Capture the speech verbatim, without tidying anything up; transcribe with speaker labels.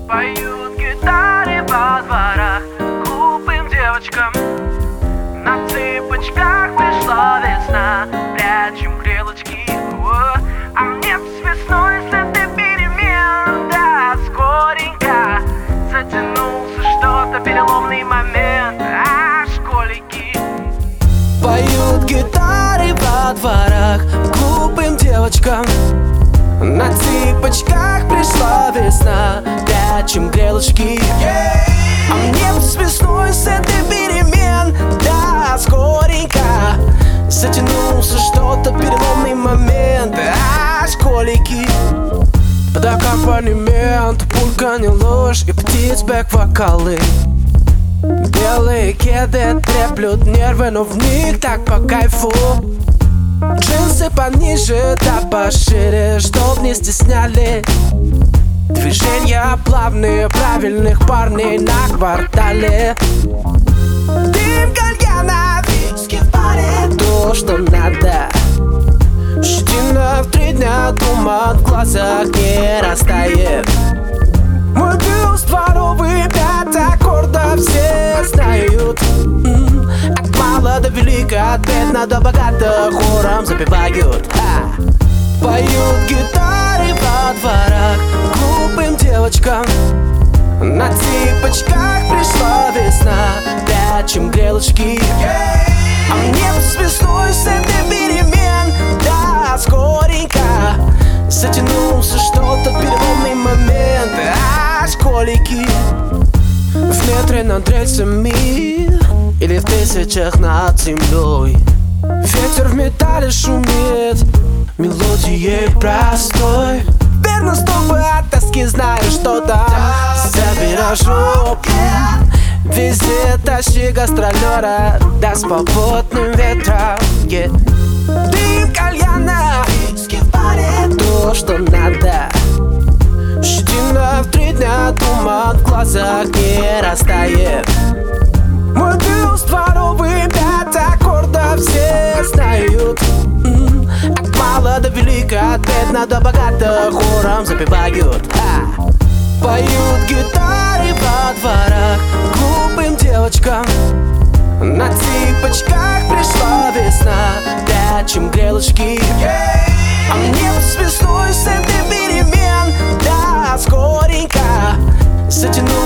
Speaker 1: Поют гитары во дворах глупым девочкам. На цыпочках пришла весна, прячем грелочки. О, а мне с весной следы перемен. Да, скоренько затянулся что-то, переломный момент. А, школьники
Speaker 2: поют гитары во дворах глупым девочкам. На цыпочках пришла весна, прячем грелочки. А мне с весной с этой перемен. Да, скоренько затянулся что-то, переломный момент. А, школьники под аккомпанемент пулька, не ложь и птиц бэк-вокалы. Белые кеды треплют нервы, но в них так по кайфу. Джинсы пониже, да пошире, чтоб не стесняли. Движения плавные, правильных парней на квартале. Дым кальяна, виски в баре, то, что надо. Щетина в три дня, туман в глазах не растает. Мой бюст дворовый, пять аккордов все знают. От мала до велика, от бедна до богата, хором запевают. Ха! Поют гитары во дворах глупым девочкам. На цыпочках пришла весна, прячем грелочки. А мне с весной с этой перемен. Да, скоренько затянулся что-то, переломный момент. А, школьники в метре над рельсами или в тысячах над землей. Ветер в металле шумит мелодией простой. Верно, чтобы от тоски знаю, что там за виражом. Везде тащи гастролера, да с попутным ветром. Yeah. Дым кальяна, виски в баре, то, что надо. Щетина в три дня, туман в глазах не растает. Мой бюст дворовый, пять аккордов все знают. От мала до велика, от бедна до богата, хором запевают. Ха! Поют гитары во дворах глупым девочкам. На цыпочках пришла весна, прячем грелочки. А мне с весной с этой перемен. Да, скоренько затянулся